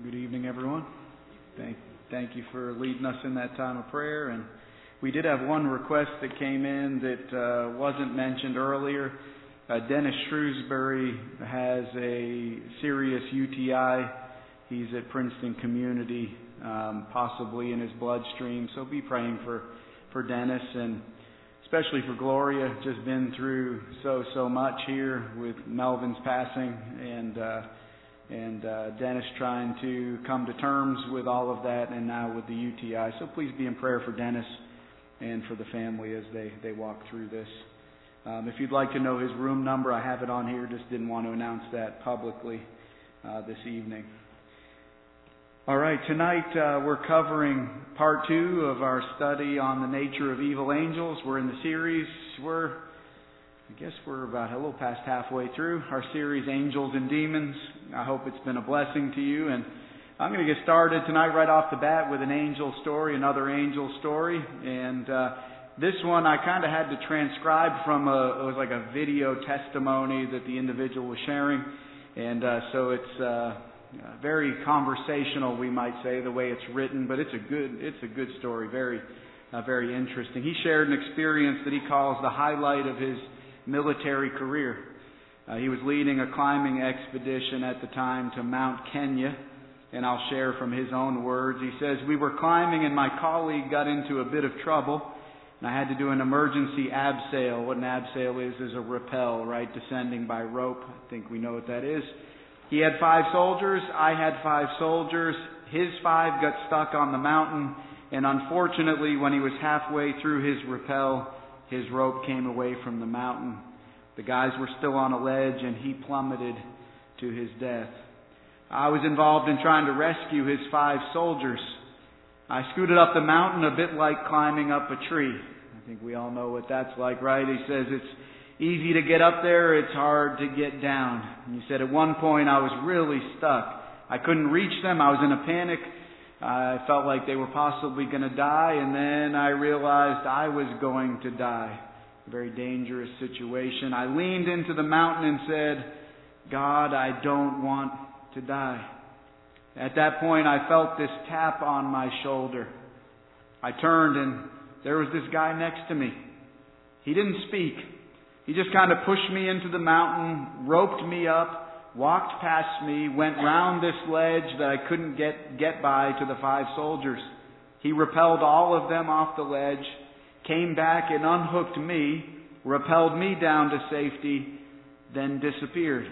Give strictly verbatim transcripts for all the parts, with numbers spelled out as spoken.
Good evening, everyone. Thank, thank you for leading us in that time of prayer. And we did have one request that came in that uh, wasn't mentioned earlier. Uh, Dennis Shrewsbury has a serious U T I. He's at Princeton Community, um, possibly in his bloodstream. So be praying for, for Dennis, and especially for Gloria. Just been through so, so much here with Melvin's passing, and uh, and uh, Dennis trying to come to terms with all of that, and now with the U T I. So please be in prayer for Dennis and for the family as they, they walk through this. Um, if you'd like to know his room number, I have it on here. Just didn't want to announce that publicly uh, this evening. All right, tonight uh, we're covering part two of our study on the nature of evil angels. We're in the series. We're, I guess we're about a little past halfway through our series, Angels and Demons. I hope it's been a blessing to you. And I'm going to get started tonight right off the bat with an angel story, another angel story. And uh, this one I kind of had to transcribe from a, it was like a video testimony that the individual was sharing. And uh, so it's uh, very conversational, we might say, the way it's written. But it's a good, it's a good story, very, uh, very interesting. He shared an experience that he calls the highlight of his military career. Uh, he was leading a climbing expedition at the time to Mount Kenya, and I'll share from his own words. He says, "We were climbing and my colleague got into a bit of trouble, and I had to do an emergency abseil." What an abseil is, is a rappel, right, descending by rope. I think we know what that is. He had five soldiers, I had five soldiers. His five got stuck on the mountain, and unfortunately, when he was halfway through his rappel, his rope came away from the mountain. The guys were still on a ledge, and he plummeted to his death. I was involved in trying to rescue his five soldiers. I scooted up the mountain a bit like climbing up a tree. I think we all know what that's like, right? He says it's easy to get up there, it's hard to get down. And he said at one point I was really stuck. I couldn't reach them. I was in a panic. I felt like they were possibly going to die, and then I realized I was going to die. A very dangerous situation. I leaned into the mountain and said, "God, I don't want to die." At that point, I felt this tap on my shoulder. I turned, and there was this guy next to me. He didn't speak. He just kind of pushed me into the mountain, roped me up, walked past me, went round this ledge that I couldn't get, get by to the five soldiers. He repelled all of them off the ledge, came back and unhooked me, rappelled me down to safety, then disappeared.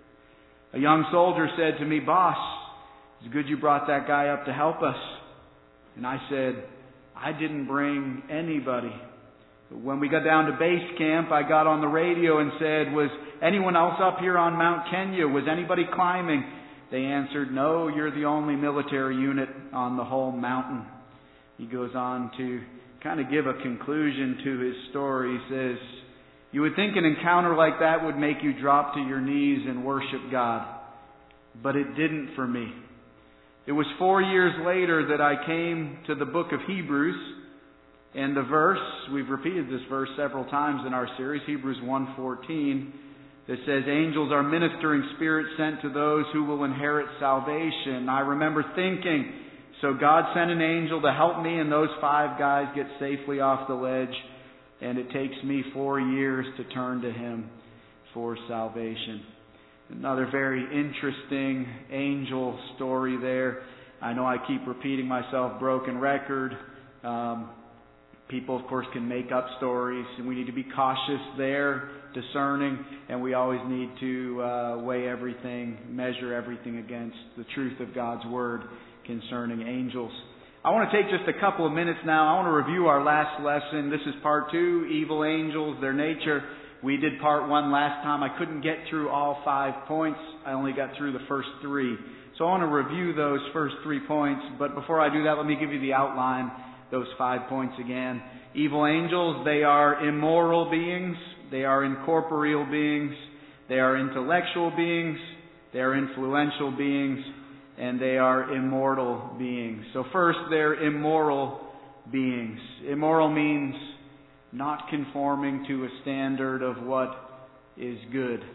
A young soldier said to me, "Boss, it's good you brought that guy up to help us." And I said, "I didn't bring anybody." When we got down to base camp, I got on the radio and said, "Was anyone else up here on Mount Kenya? Was anybody climbing?" They answered, "No, you're the only military unit on the whole mountain." He goes on to kind of give a conclusion to his story. He says, "You would think an encounter like that would make you drop to your knees and worship God. But it didn't for me. It was four years later that I came to the book of Hebrews, and the verse, we've repeated this verse several times in our series, Hebrews one fourteen, that says, 'Angels are ministering spirits sent to those who will inherit salvation.' I remember thinking, so God sent an angel to help me and those five guys get safely off the ledge, and it takes me four years to turn to Him for salvation." Another very interesting angel story there. I know I keep repeating myself, broken record. Um, people, of course, can make up stories, and we need to be cautious there, discerning, and we always need to uh, weigh everything, measure everything against the truth of God's Word concerning angels. I want to take just a couple of minutes now. I want to review our last lesson. This is part two, evil angels, their nature. We did part one last time. I couldn't get through all five points. I only got through the first three. So I want to review those first three points. But before I do that, let me give you the outline, those five points again. Evil angels, they are immoral beings. They are incorporeal beings. They are intellectual beings. They are influential beings. And they are immortal beings. So first, they're immoral beings. Immoral means not conforming to a standard of what is good.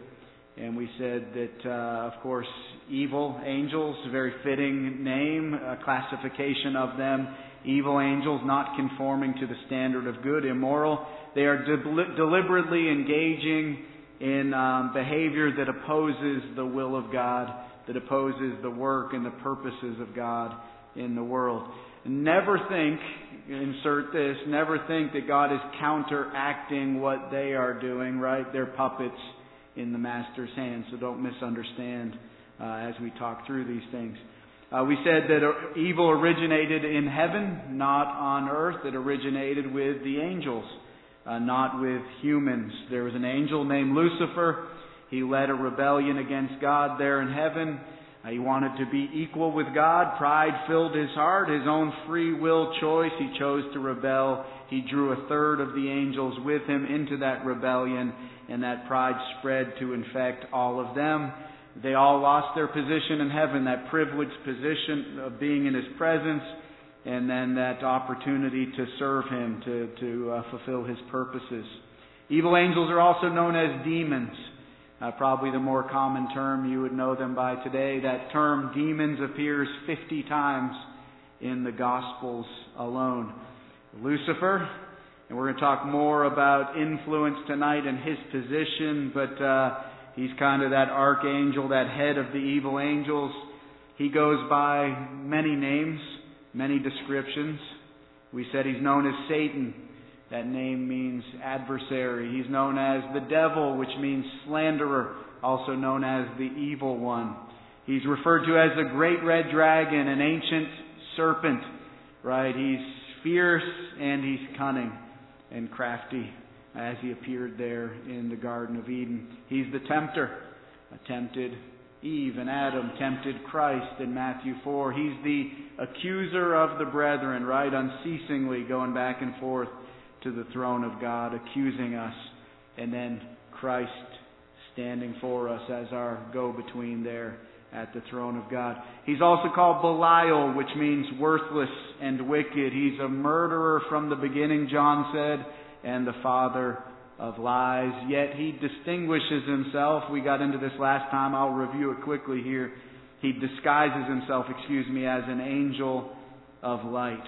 And we said that, uh, of course, evil angels, a very fitting name, a classification of them. Evil angels, not conforming to the standard of good, immoral. They are de- deliberately engaging in um, behavior that opposes the will of God, that opposes the work and the purposes of God in the world. Never think, insert this, never think that God is counteracting what they are doing, right? They're puppets in the Master's hands, so don't misunderstand uh, as we talk through these things. Uh, we said that evil originated in heaven, not on earth. It originated with the angels, uh, not with humans. There was an angel named Lucifer. He led a rebellion against God there in heaven. Uh, he wanted to be equal with God. Pride filled his heart, his own free will choice. He chose to rebel. He drew a third of the angels with him into that rebellion, and that pride spread to infect all of them. They all lost their position in heaven, that privileged position of being in His presence, and then that opportunity to serve Him, to, to uh, fulfill His purposes. Evil angels are also known as demons. Uh, probably the more common term, you would know them by today. That term, demons, appears fifty times in the Gospels alone. Lucifer, and we're going to talk more about influence tonight and his position, but uh, he's kind of that archangel, that head of the evil angels. He goes by many names, many descriptions. We said he's known as Satan. That name means adversary. He's known as the devil, which means slanderer, also known as the evil one. He's referred to as the great red dragon, an ancient serpent, right? He's fierce and he's cunning and crafty as he appeared there in the Garden of Eden. He's the tempter, tempted Eve and Adam, tempted Christ in Matthew four. He's the accuser of the brethren, right? Unceasingly going back and forth to the throne of God, accusing us, and then Christ standing for us as our go-between there at the throne of God. He's also called Belial, which means worthless and wicked. He's a murderer from the beginning, John said, and the father of lies. Yet he distinguishes himself. We got into this last time. I'll review it quickly here. He disguises himself, excuse me, as an angel of light.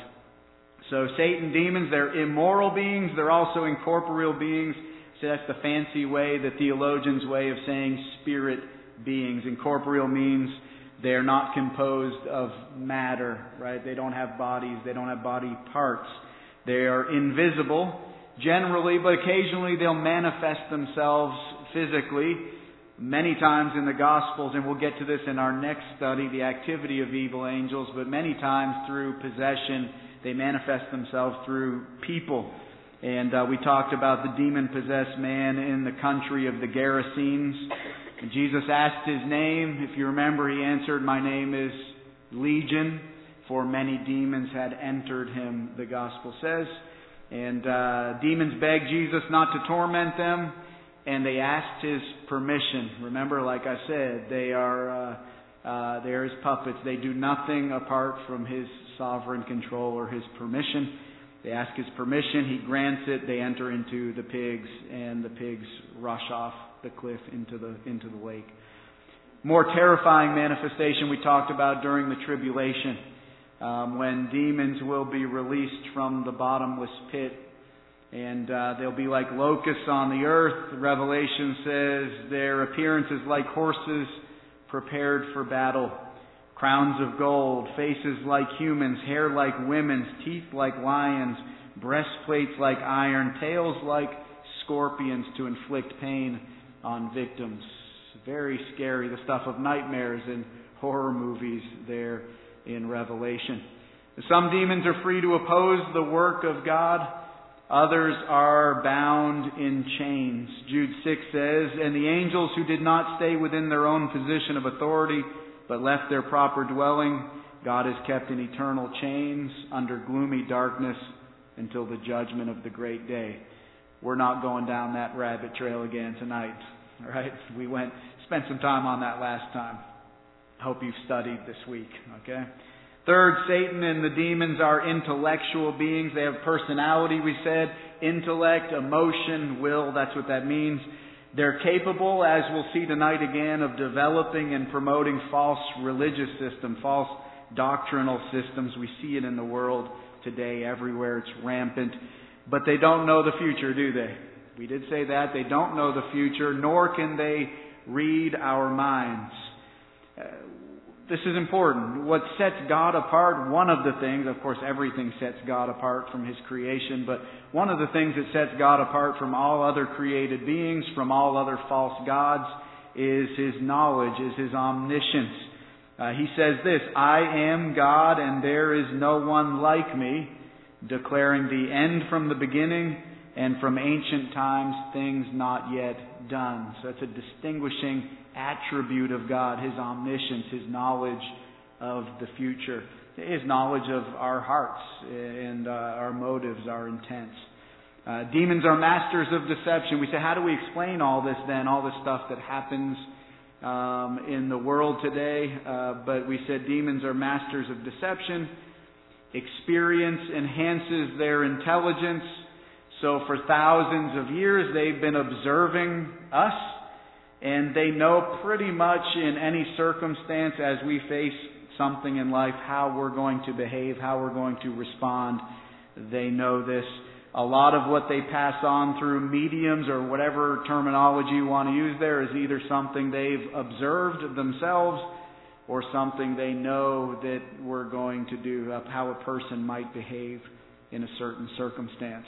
So Satan, demons, they're immoral beings. They're also incorporeal beings. So that's the fancy way, the theologian's way of saying spirit beings. Incorporeal means they're not composed of matter, right? They don't have bodies. They don't have body parts. They are invisible, generally, but occasionally they'll manifest themselves physically. Many times in the Gospels, and we'll get to this in our next study, the activity of evil angels, but many times through possession, they manifest themselves through people. And uh, we talked about the demon-possessed man in the country of the Gerasenes. And Jesus asked his name. If you remember, he answered, "My name is Legion," for many demons had entered him, the Gospel says. And uh, demons begged Jesus not to torment them, and they asked his permission. Remember, like I said, they are uh, uh, they are his puppets. They do nothing apart from his sovereign control or his permission. They ask his permission. He grants it. They enter into the pigs, and the pigs rush off the cliff into the into the lake. More terrifying manifestation we talked about during the tribulation, um, when demons will be released from the bottomless pit. And uh, they'll be like locusts on the earth. Revelation says their appearance is like horses prepared for battle. Crowns of gold, faces like humans, hair like women's, teeth like lions, breastplates like iron, tails like scorpions to inflict pain on victims. Very scary, the stuff of nightmares and horror movies there in Revelation. Some demons are free to oppose the work of God. Others are bound in chains. Jude six says, "And the angels who did not stay within their own position of authority, but left their proper dwelling, God has kept in eternal chains under gloomy darkness until the judgment of the great day." We're not going down that rabbit trail again tonight. All right? We went, spent some time on that last time. I hope you've studied this week. Okay? Third, Satan and the demons are intellectual beings. They have personality, we said. Intellect, emotion, will, that's what that means. They're capable, as we'll see tonight again, of developing and promoting false religious systems, false doctrinal systems. We see it in the world today everywhere. It's rampant. But they don't know the future, do they? We did say that. They don't know the future, nor can they read our minds. Uh, this is important. What sets God apart, one of the things, of course everything sets God apart from His creation, but one of the things that sets God apart from all other created beings, from all other false gods, is His knowledge, is His omniscience. Uh, he says this, I am God and there is no one like me, declaring the end from the beginning and from ancient times things not yet done. So it's a distinguishing attribute of God, His omniscience, His knowledge of the future, His knowledge of our hearts and uh, our motives, our intents. Uh, demons are masters of deception. We say, how do we explain all this then, all this stuff that happens um, in the world today? Uh, but we said demons are masters of deception. Experience enhances their intelligence. So for thousands of years they've been observing us, and they know pretty much in any circumstance as we face something in life how we're going to behave, how we're going to respond. They know this. A lot of what they pass on through mediums or whatever terminology you want to use there is either something they've observed themselves or something they know that we're going to do, of how a person might behave in a certain circumstance.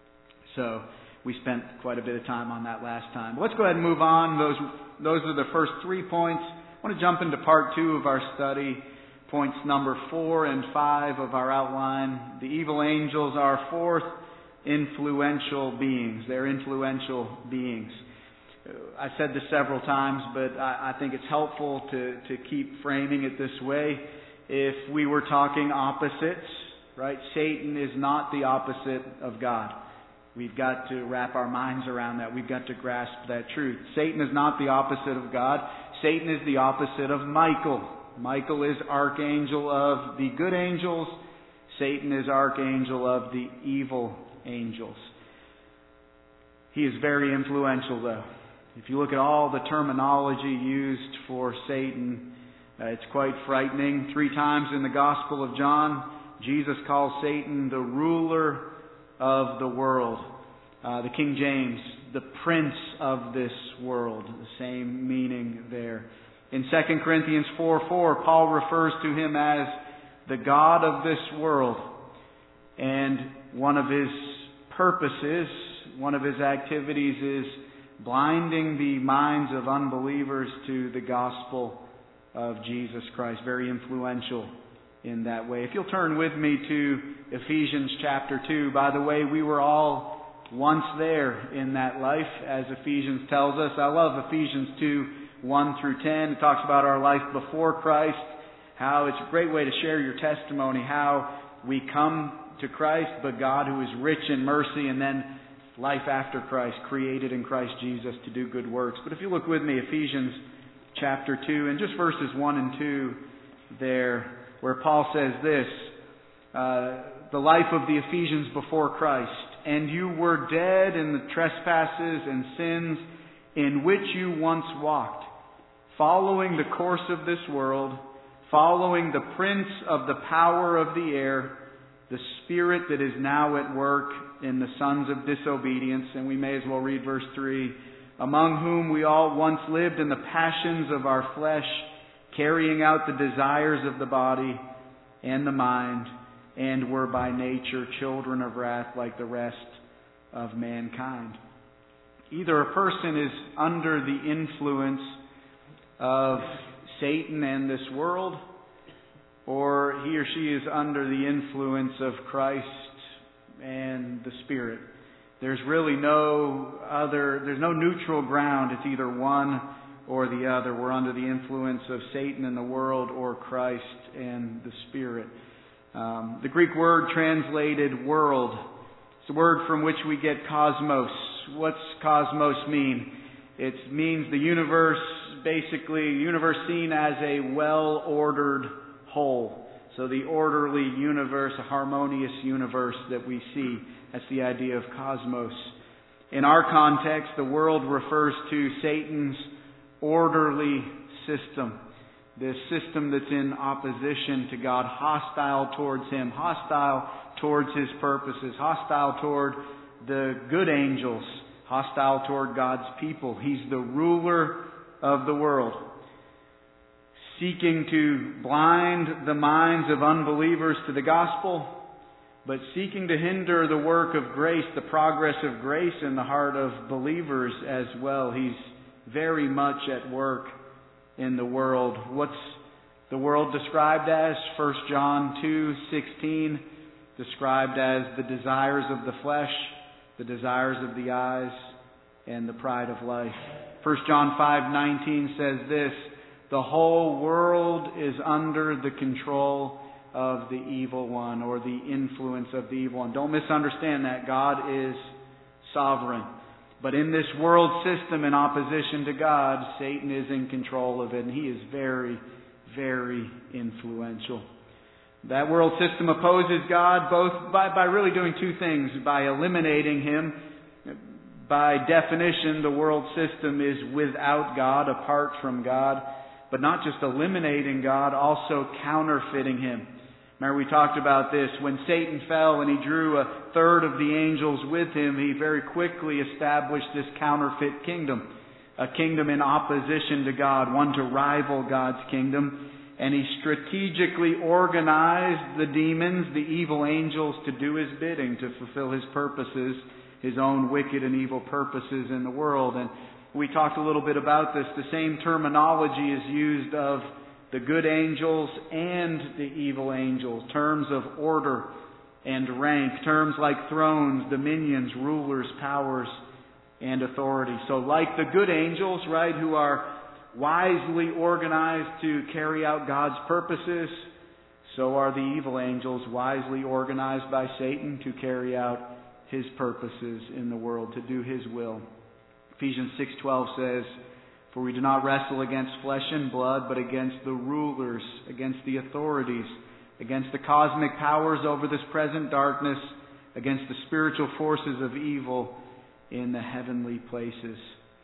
So we spent quite a bit of time on that last time. Let's go ahead and move on. Those those are the first three points. I want to jump into part two of our study, points number four and five of our outline. The evil angels are fourth influential beings. They're influential beings. I've said this several times, but I, I think it's helpful to, to keep framing it this way. If we were talking opposites, right? Satan is not the opposite of God. We've got to wrap our minds around that. We've got to grasp that truth. Satan is not the opposite of God. Satan is the opposite of Michael. Michael is archangel of the good angels. Satan is archangel of the evil angels. He is very influential, though. If you look at all the terminology used for Satan, uh, it's quite frightening. Three times in the Gospel of John, Jesus calls Satan the ruler of the world. Uh, the King James, the prince of this world. The same meaning there. In Second Corinthians four four, Paul refers to him as the God of this world. And one of his purposes, one of his activities is blinding the minds of unbelievers to the gospel of Jesus Christ. Very influential in that way. If you'll turn with me to Ephesians chapter two. By the way, we were all once there in that life, as Ephesians tells us. I love Ephesians two, one through ten. It talks about our life before Christ, how it's a great way to share your testimony, how we come to Christ, but God who is rich in mercy, and then life after Christ, created in Christ Jesus to do good works. But if you look with me, Ephesians chapter two, and just verses one and two there, where Paul says this, uh, the life of the Ephesians before Christ. And you were dead in the trespasses and sins in which you once walked, following the course of this world, following the prince of the power of the air, the spirit that is now at work in the sons of disobedience. And we may as well read verse three. Among whom we all once lived in the passions of our flesh, carrying out the desires of the body and the mind, and were by nature children of wrath like the rest of mankind. Either a person is under the influence of Satan and this world, or he or she is under the influence of Christ and the Spirit. There's really no other, there's no neutral ground. It's either one or the other. We're under the influence of Satan and the world, or Christ and the Spirit. Um, the Greek word translated world, it's the word from which we get cosmos. What's cosmos mean? It means the universe, basically, universe seen as a well-ordered whole. So the orderly universe, a harmonious universe that we see. That's the idea of cosmos. In our context, the world refers to Satan's orderly system. This system that's in opposition to God, hostile towards Him, hostile towards His purposes, hostile toward the good angels, hostile toward God's people. He's the ruler of the world, seeking to blind the minds of unbelievers to the gospel, but seeking to hinder the work of grace, the progress of grace in the heart of believers as well. He's very much at work in the world. What's the world described as? First John two sixteen, described as the desires of the flesh, the desires of the eyes, and the pride of life. First John five nineteen says this, the whole world is under the control of the evil one, or the influence of the evil one. Don't misunderstand that. God is sovereign. But in this world system in opposition to God, Satan is in control of it, and he is very, very influential. That world system opposes God both by, by really doing two things. By eliminating Him. By definition, the world system is without God, apart from God. But not just eliminating God, also counterfeiting Him. Remember, we talked about this. When Satan fell and he drew a third of the angels with him, he very quickly established this counterfeit kingdom. A kingdom in opposition to God, one to rival God's kingdom. And he strategically organized the demons, the evil angels, to do his bidding, to fulfill his purposes, his own wicked and evil purposes in the world. And we talked a little bit about this. The same terminology is used of the good angels and the evil angels. Terms of order and rank. Terms like thrones, dominions, rulers, powers, and authority. So like the good angels, right, who are wisely organized to carry out God's purposes, so are the evil angels wisely organized by Satan to carry out his purposes in the world, to do his will. Ephesians six twelve says, for we do not wrestle against flesh and blood, but against the rulers, against the authorities, against the cosmic powers over this present darkness, against the spiritual forces of evil in the heavenly places.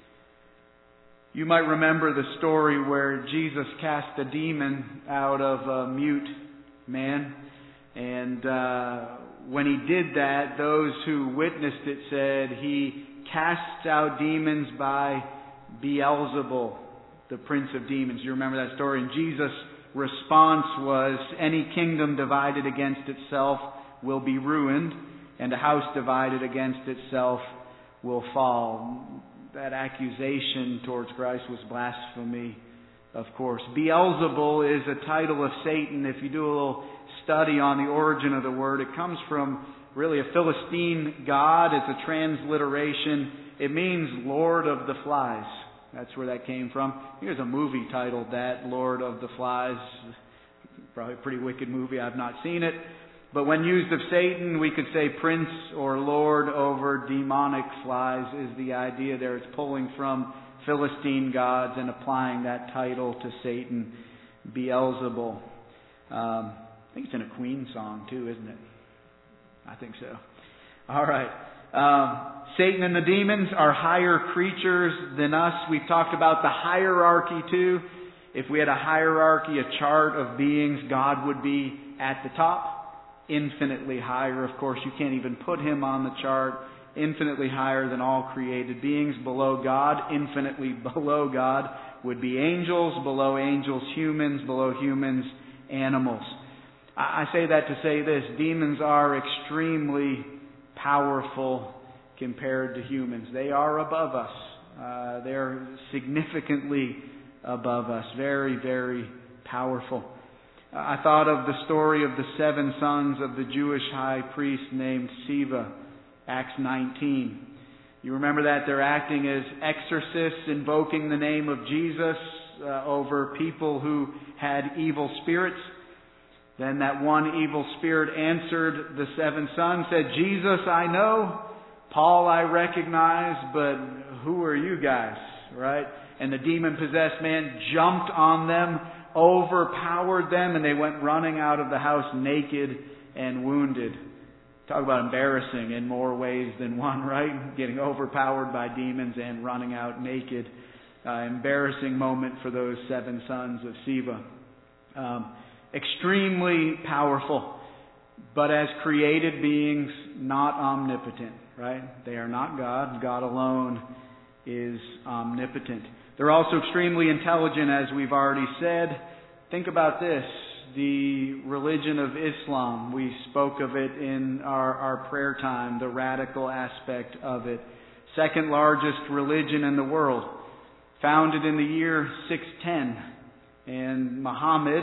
You might remember the story where Jesus cast a demon out of a mute man. And uh, when he did that, those who witnessed it said he casts out demons by Beelzebul, the prince of demons. You remember that story? And Jesus' response was, any kingdom divided against itself will be ruined, and a house divided against itself will fall. That accusation towards Christ was blasphemy, of course. Beelzebul is a title of Satan. If you do a little study on the origin of the word, it comes from really a Philistine god. It's a transliteration. It means Lord of the Flies. That's where that came from. Here's a movie titled that, Lord of the Flies. Probably a pretty wicked movie. I've not seen it. But when used of Satan, we could say prince or lord over demonic flies is the idea there. It's pulling from Philistine gods and applying that title to Satan, Beelzebul. Um, I think it's in a Queen song too, isn't it? I think so. All right. Um, Satan and the demons are higher creatures than us. We've talked about the hierarchy too. If we had a hierarchy, a chart of beings, God would be at the top. Infinitely higher. Of course, you can't even put Him on the chart. Infinitely higher than all created beings. Below God, infinitely below God, would be angels. Below angels, humans. Below humans, animals. I say that to say this. Demons are extremely powerful compared to humans. They are above us. Uh, they're significantly above us. Very, very powerful. I thought of the story of the seven sons of the Jewish high priest named Siva, Acts nineteen. You remember that? They're acting as exorcists, invoking the name of Jesus uh, over people who had evil spirits. Then that one evil spirit answered the seven sons, said, Jesus I know, Paul I recognize, but who are you guys? Right? And the demon-possessed man jumped on them, overpowered them, and they went running out of the house naked and wounded. talk about embarrassing in more ways than one, right? Getting overpowered by demons and running out naked. Uh, embarrassing moment for those seven sons of Sceva. Um, extremely powerful, but as created beings, not omnipotent, right? They are not God. God alone is omnipotent. They're also extremely intelligent, as we've already said. Think about this. The religion of Islam, we spoke of it in our, our prayer time, the radical aspect of it. Second largest religion in the world, founded in the year six ten. And Muhammad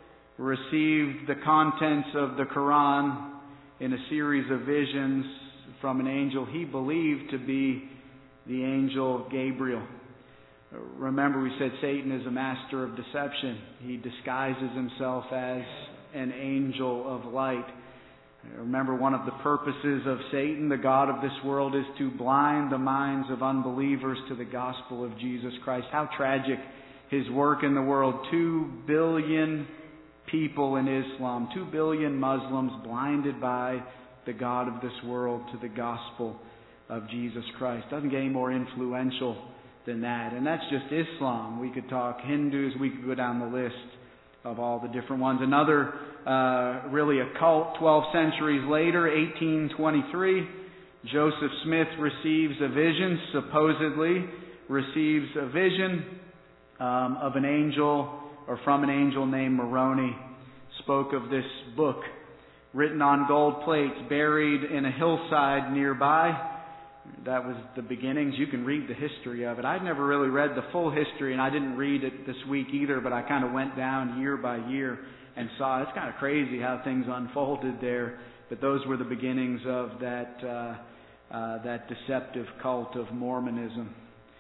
received the contents of the Quran in a series of visions from an angel he believed to be the angel Gabriel. Remember, we said Satan is a master of deception. He disguises himself as an angel of light. Remember, one of the purposes of Satan, the god of this world, is to blind the minds of unbelievers to the gospel of Jesus Christ. How tragic his work in the world. Two billion people in Islam, two billion Muslims blinded by the god of this world to the gospel of Jesus Christ. Doesn't get any more influential than that. And that's just Islam. We could talk Hindus. We could go down the list of all the different ones. Another, uh, really a cult twelve centuries later, eighteen twenty-three, Joseph Smith receives a vision, supposedly receives a vision um, of an angel, or from an angel named Moroni. Spoke of this book written on gold plates, buried in a hillside nearby. That was the beginnings. You can read the history of it. I'd never really read the full history, and I didn't read it this week either, but I kind of went down year by year and saw it's kind of crazy how things unfolded there. But those were the beginnings of that uh, uh, that deceptive cult of Mormonism.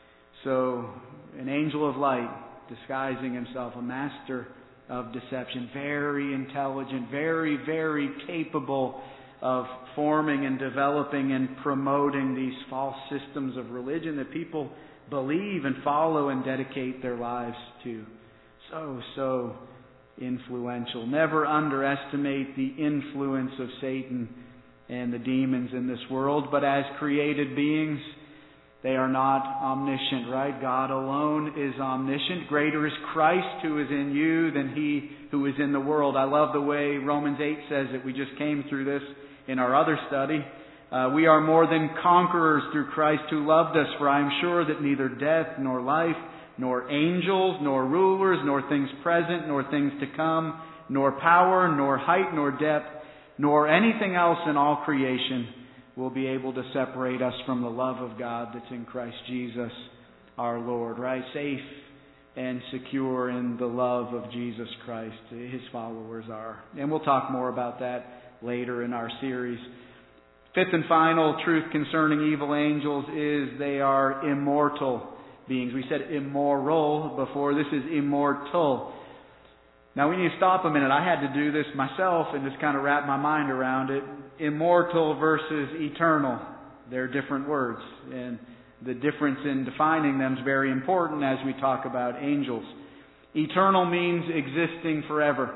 So, an angel of light, disguising himself, a master of deception, very intelligent, very, very capable of forming and developing and promoting these false systems of religion that people believe and follow and dedicate their lives to. So, so influential. Never underestimate the influence of Satan and the demons in this world. But as created beings, they are not omniscient, right? God alone is omniscient. Greater is Christ who is in you than he who is in the world. I love the way Romans eight says it. We just came through this in our other study. Uh, we are more than conquerors through Christ who loved us. For I am sure that neither death nor life, nor angels, nor rulers, nor things present, nor things to come, nor power, nor height, nor depth, nor anything else in all creation will be able to separate us from the love of God that's in Christ Jesus our Lord, right? Safe and secure in the love of Jesus Christ. His followers are. And we'll talk more about that later in our series. Fifth and final truth concerning evil angels is they are immortal beings. We said immoral before. This is immortal. Now we need to stop a minute. I had to do this myself and just kind of wrap my mind around it. Immortal versus eternal. They're different words. And the difference in defining them is very important as we talk about angels. Eternal means existing forever,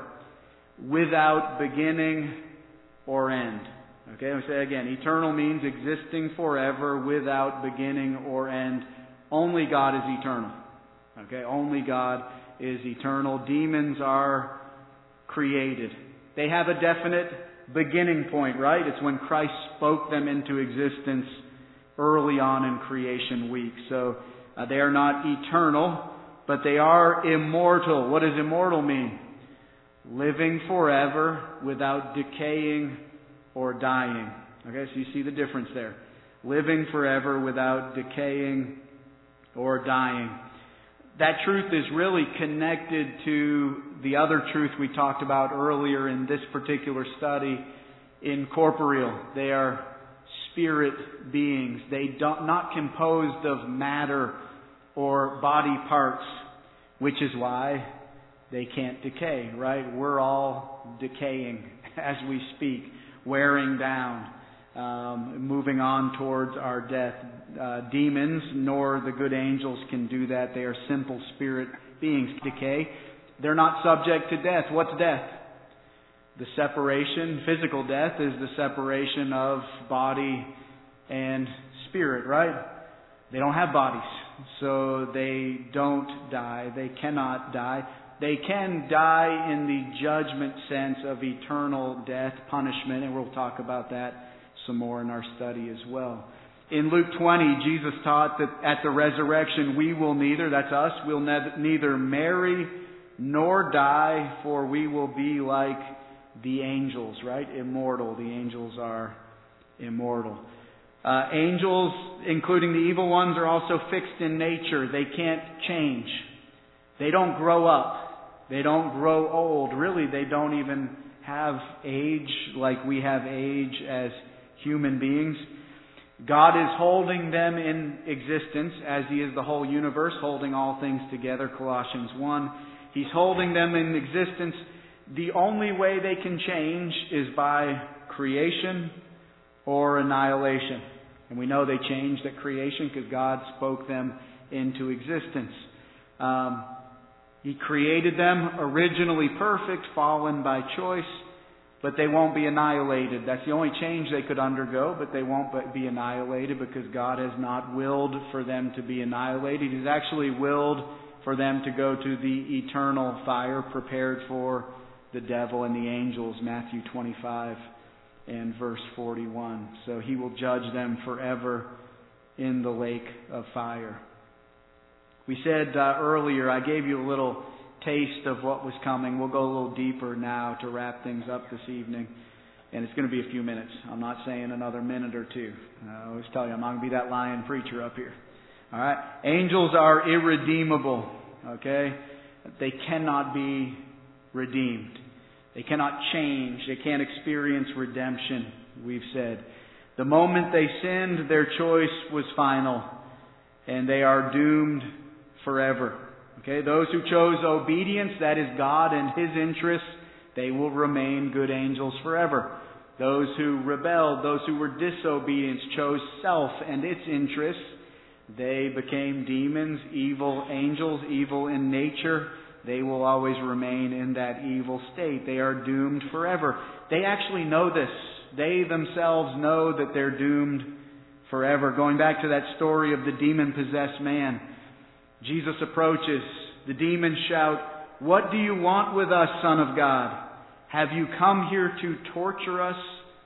without beginning or end. Okay, let me say again. Eternal means existing forever, without beginning or end. Only God is eternal. Okay, only God is eternal. Demons are created. They have a definite beginning point, right? It's when Christ spoke them into existence early on in creation week. So uh, they are not eternal, but they are immortal. What does immortal mean? Living forever without decaying or dying. Okay, so you see the difference there. Living forever without decaying or dying. That truth is really connected to the other truth we talked about earlier in this particular study, incorporeal. They are spirit beings. They don't not composed of matter or body parts, which is why they can't decay, right? We're all decaying as we speak, wearing down, um, moving on towards our death. Uh, demons, nor the good angels can do that. They are simple spirit beings. Decay. They're not subject to death. What's death? The separation, physical death, is the separation of body and spirit, right? They don't have bodies, so they don't die. They cannot die. They can die in the judgment sense of eternal death, punishment, and we'll talk about that some more in our study as well. In Luke twenty, Jesus taught that at the resurrection we will neither, that's us, we'll neither marry nor die, for we will be like the angels, right? Immortal. The angels are immortal. Uh, angels, including the evil ones, are also fixed in nature. They can't change. They don't grow up. They don't grow old. Really, they don't even have age like we have age as human beings. God is holding them in existence as He is the whole universe, holding all things together, Colossians one. He's holding them in existence. The only way they can change is by creation or annihilation. And we know they changed at creation because God spoke them into existence. Um, he created them originally perfect, fallen by choice, but they won't be annihilated. That's the only change they could undergo, but they won't be annihilated because God has not willed for them to be annihilated. He's actually willed for them to go to the eternal fire prepared for the devil and the angels, Matthew twenty-five and verse forty-one. So He will judge them forever in the lake of fire. We said uh, earlier, I gave you a little taste of what was coming. We'll go a little deeper now to wrap things up this evening. And it's going to be a few minutes. I'm not saying another minute or two. I always tell you, I'm not going to be that lion preacher up here. All right? Angels are irredeemable. Okay? They cannot be redeemed. They cannot change. They can't experience redemption, we've said. The moment they sinned, their choice was final. And they are doomed forever. Okay, those who chose obedience, that is God and His interests, they will remain good angels forever. Those who rebelled, those who were disobedient, chose self and its interests, they became demons, evil angels, evil in nature. They will always remain in that evil state. They are doomed forever. They actually know this. They themselves know that they're doomed forever. Going back to that story of the demon-possessed man, Jesus approaches. The demons shout, "What do you want with us, Son of God? Have you come here to torture us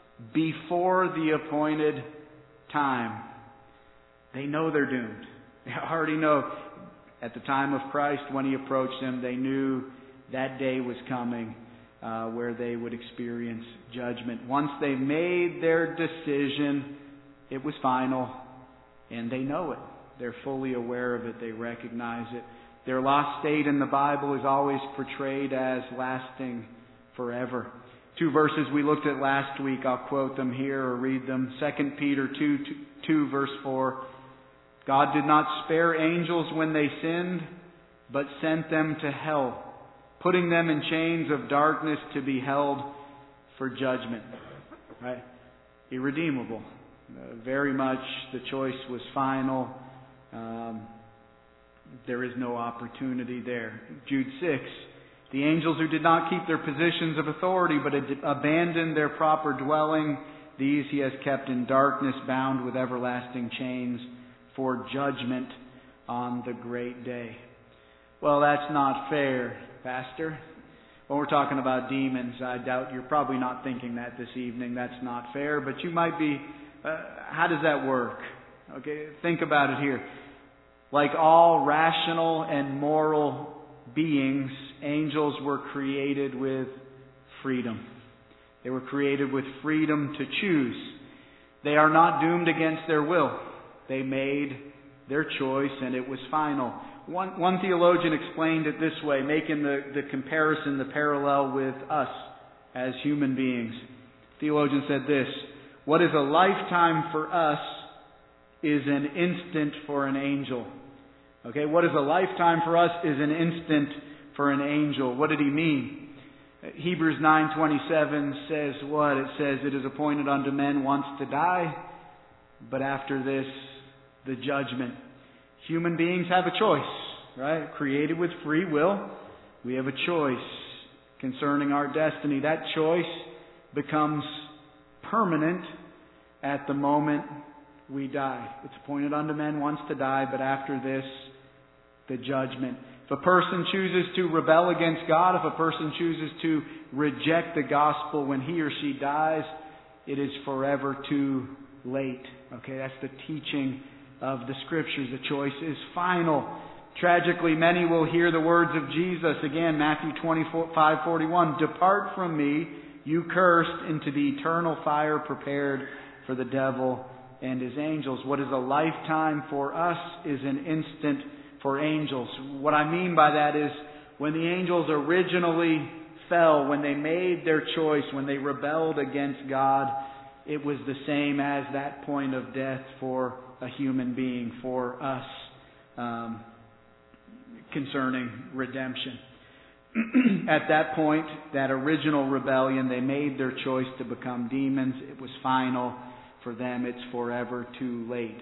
before the appointed time?" They know they're doomed. They already know. At the time of Christ, when He approached them, they knew that day was coming uh, where they would experience judgment. Once they made their decision, it was final, and they know it. They're fully aware of it. They recognize it. Their lost state in the Bible is always portrayed as lasting forever. Two verses we looked at last week. I'll quote them here or read them. Second Peter two, two, two verse four. God did not spare angels when they sinned, but sent them to hell, putting them in chains of darkness to be held for judgment. Right? Irredeemable. Uh, very much the choice was final. Um, there is no opportunity there. Jude six. The angels who did not keep their positions of authority, but had abandoned their proper dwelling, these He has kept in darkness, bound with everlasting chains, for judgment on the great day. Well, that's not fair, Pastor. When we're talking about demons, I doubt you're probably not thinking that this evening. That's not fair, but you might be. Uh, how does that work? Okay, think about it here. Like all rational and moral beings, angels were created with freedom. They were created with freedom to choose. They are not doomed against their will. They made their choice and it was final. One, one theologian explained it this way, making the, the comparison, the parallel with us as human beings. The theologian said this: what is a lifetime for us is an instant for an angel. Okay, what is a lifetime for us is an instant for an angel. What did he mean? Hebrews nine twenty-seven says what? It says, "It is appointed unto men once to die, but after this, the judgment." Human beings have a choice, right? Created with free will. We have a choice. concerning our destiny. That choice becomes permanent at the moment we die. It's appointed unto men once to die, but after this, the judgment. If a person chooses to rebel against God, if a person chooses to reject the gospel when he or she dies, it is forever too late. Okay, that's the teaching of the Scriptures. The choice is final. Tragically, many will hear the words of Jesus. Again, Matthew twenty-five forty-one, "Depart from me, you cursed, into the eternal fire prepared for the devil and his angels." What is a lifetime for us is an instant for angels. What I mean by that is when the angels originally fell, when they made their choice, when they rebelled against God, it was the same as that point of death for a human being, for us, um, concerning redemption. At that point, that original rebellion, they made their choice to become demons. It was final for them. It's forever too late.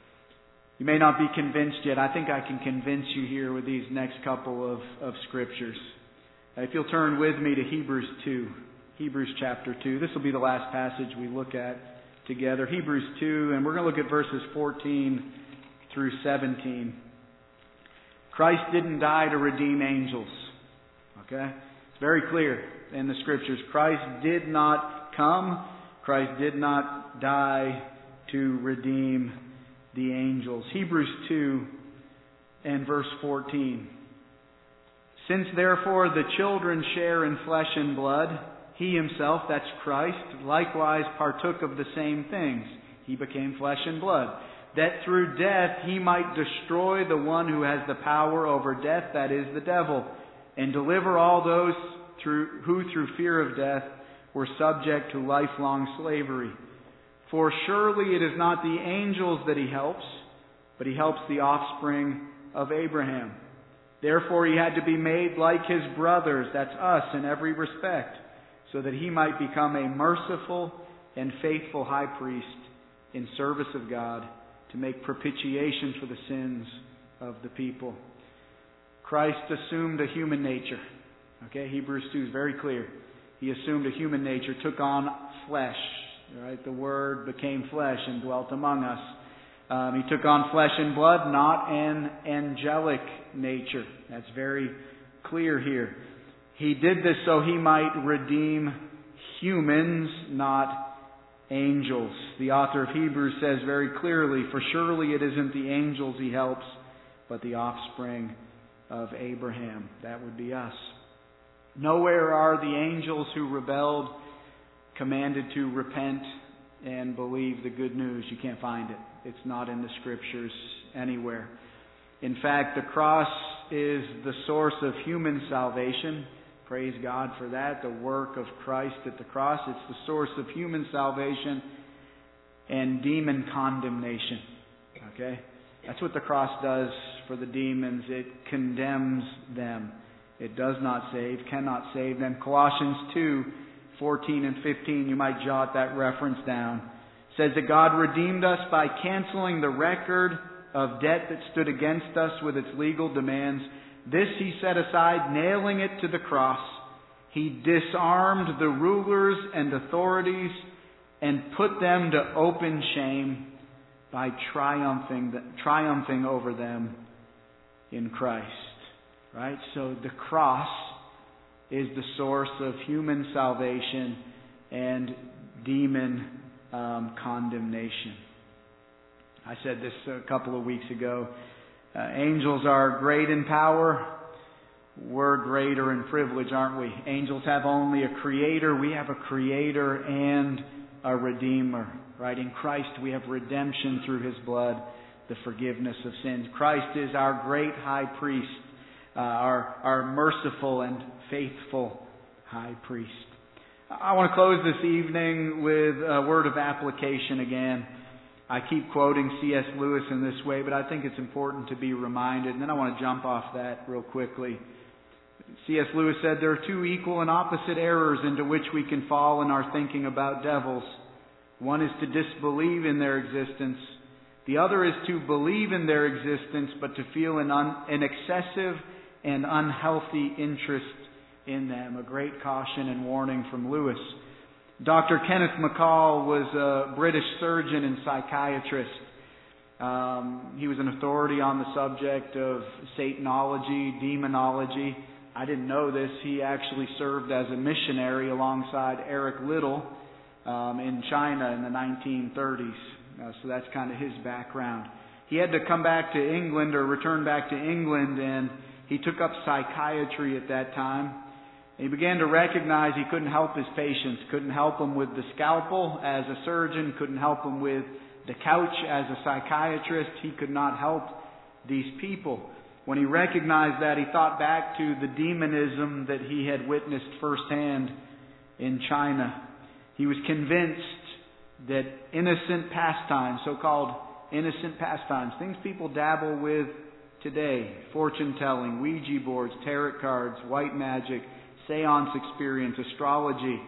You may not be convinced yet. I think I can convince you here with these next couple of, of scriptures. If you'll turn with me to Hebrews two. Hebrews chapter two. This will be the last passage we look at together. Hebrews two, and we're going to look at verses fourteen through seventeen. Christ didn't die to redeem angels. Okay? It's very clear in the Scriptures. Christ did not come. Christ did not die to redeem the angels. Hebrews two and verse fourteen. "Since therefore the children share in flesh and blood, He Himself," that's Christ, "likewise partook of the same things." He became flesh and blood. "That through death He might destroy the one who has the power over death, that is, the devil, and deliver all those through, who through fear of death were subject to lifelong slavery. For surely it is not the angels that He helps, but He helps the offspring of Abraham. Therefore He had to be made like His brothers," that's us, "in every respect, so that He might become a merciful and faithful high priest in service of God, to make propitiation for the sins of the people." Christ assumed a human nature. Okay, Hebrews two is very clear. He assumed a human nature, took on flesh. Right? The Word became flesh and dwelt among us. Um, he took on flesh and blood, not an angelic nature. That's very clear here. He did this so He might redeem humans, not angels. The author of Hebrews says very clearly, "For surely it isn't the angels He helps, but the offspring of Abraham." That would be us. Nowhere are the angels who rebelled commanded to repent and believe the good news. You can't find it. It's not in the Scriptures anywhere. In fact, the cross is the source of human salvation. Praise God for that. The work of Christ at the cross. It's the source of human salvation and demon condemnation. Okay? That's what the cross does for the demons. It condemns them. It does not save, cannot save them. Colossians two, fourteen and fifteen, you might jot that reference down. Says that God redeemed us by canceling the record of debt that stood against us with its legal demands. This He set aside, nailing it to the cross. He disarmed the rulers and authorities and put them to open shame by triumphing, triumphing over them in Christ. Right? So the cross is the source of human salvation and demon um, condemnation. I said this a couple of weeks ago. Uh, angels are great in power. We're greater in privilege, aren't we? Angels have only a creator. We have a creator and a redeemer. Right? In Christ we have redemption through His blood, the forgiveness of sins. Christ is our great high priest. Uh, our, our merciful and faithful high priest. I want to close this evening with a word of application again. I keep quoting C S Lewis in this way, but I think it's important to be reminded, and then I want to jump off that real quickly. C S Lewis said, "There are two equal and opposite errors into which we can fall in our thinking about devils. One is to disbelieve in their existence. The other is to believe in their existence, but to feel an, un- an excessive and unhealthy interest in them, a great caution and warning from Lewis. Doctor Kenneth McCall was a British surgeon and psychiatrist. Um, he was an authority on the subject of Satanology, demonology. I didn't know this. He actually served as a missionary alongside Eric Liddell um, in China in the nineteen thirties. Uh, so that's kind of his background. He had to come back to England or return back to England, and he took up psychiatry at that time. He began to recognize he couldn't help his patients, couldn't help them with the scalpel as a surgeon, couldn't help them with the couch as a psychiatrist. He could not help these people. When he recognized that, he thought back to the demonism that he had witnessed firsthand in China. He was convinced that innocent pastimes, so-called innocent pastimes, things people dabble with today, fortune-telling, Ouija boards, tarot cards, white magic, seance experience, astrology,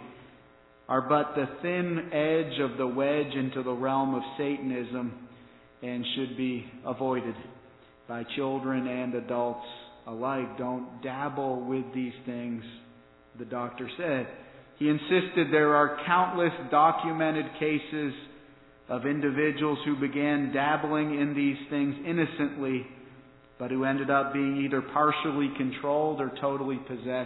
are but the thin edge of the wedge into the realm of Satanism and should be avoided by children and adults alike. Don't dabble with these things, the doctor said. He insisted there are countless documented cases of individuals who began dabbling in these things innocently, but who ended up being either partially controlled or totally possessed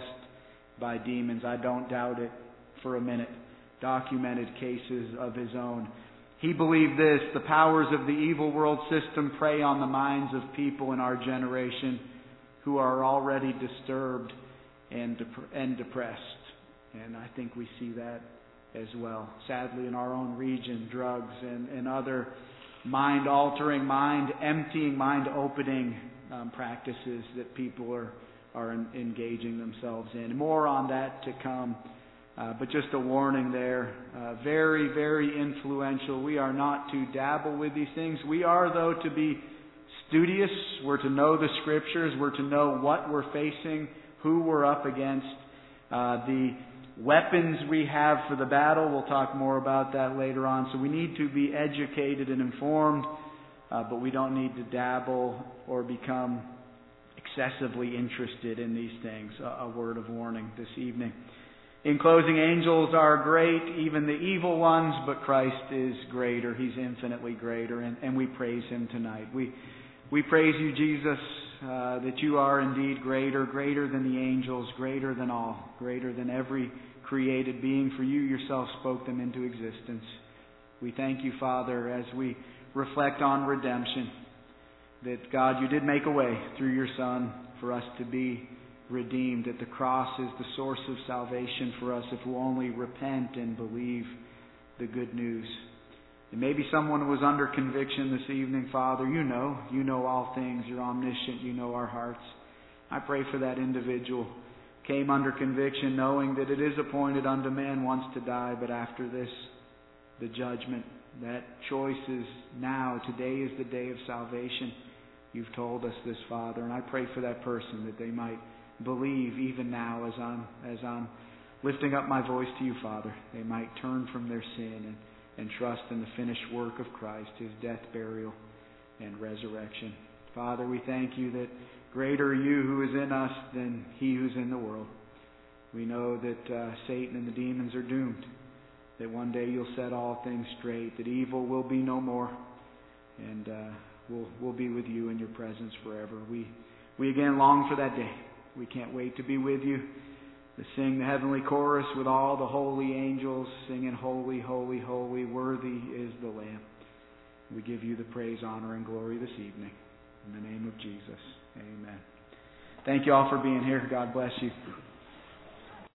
by demons. I don't doubt it for a minute. Documented cases of his own. He believed this: the powers of the evil world system prey on the minds of people in our generation who are already disturbed and, dep- and depressed. And I think we see that as well. Sadly, in our own region, drugs and, and other mind-altering, mind-emptying, mind-opening um, practices that people are are engaging themselves in. More on that to come. Uh, but just a warning there. Uh, very, very influential. We are not to dabble with these things. We are, though, to be studious. We're to know the Scriptures. We're to know what we're facing, who we're up against, uh, the weapons we have for the battle. We'll talk more about that later on. So we need to be educated and informed, uh, but we don't need to dabble or become excessively interested in these things. A, a word of warning this evening. In closing, angels are great, even the evil ones, but Christ is greater. He's infinitely greater, and, and we praise Him tonight. We we praise you, Jesus, uh, that you are indeed greater, greater than the angels, greater than all, greater than every created being, for you yourself spoke them into existence. We thank you, Father, as we reflect on redemption, that, God, you did make a way through your Son for us to be redeemed, that the cross is the source of salvation for us if we'll only repent and believe the good news. And maybe someone was under conviction this evening, Father. You know, you know all things. You're omniscient. You know our hearts. I pray for that individual. Came under conviction knowing that it is appointed unto man once to die, but after this, the judgment. That choice is now. Today is the day of salvation. You've told us this, Father, and I pray for that person that they might believe even now as I'm as I'm lifting up my voice to you, Father. They might turn from their sin and, and trust in the finished work of Christ, His death, burial, and resurrection. Father, we thank you that greater are you who is in us than he who's in the world. We know that uh, Satan and the demons are doomed, that one day you'll set all things straight, that evil will be no more, and uh, we'll we'll be with you in your presence forever. We we again long for that day. We can't wait to be with you, to sing the heavenly chorus with all the holy angels singing, holy, holy, holy, worthy is the Lamb. We give you the praise, honor, and glory this evening. In the name of Jesus, amen. Thank you all for being here. God bless you.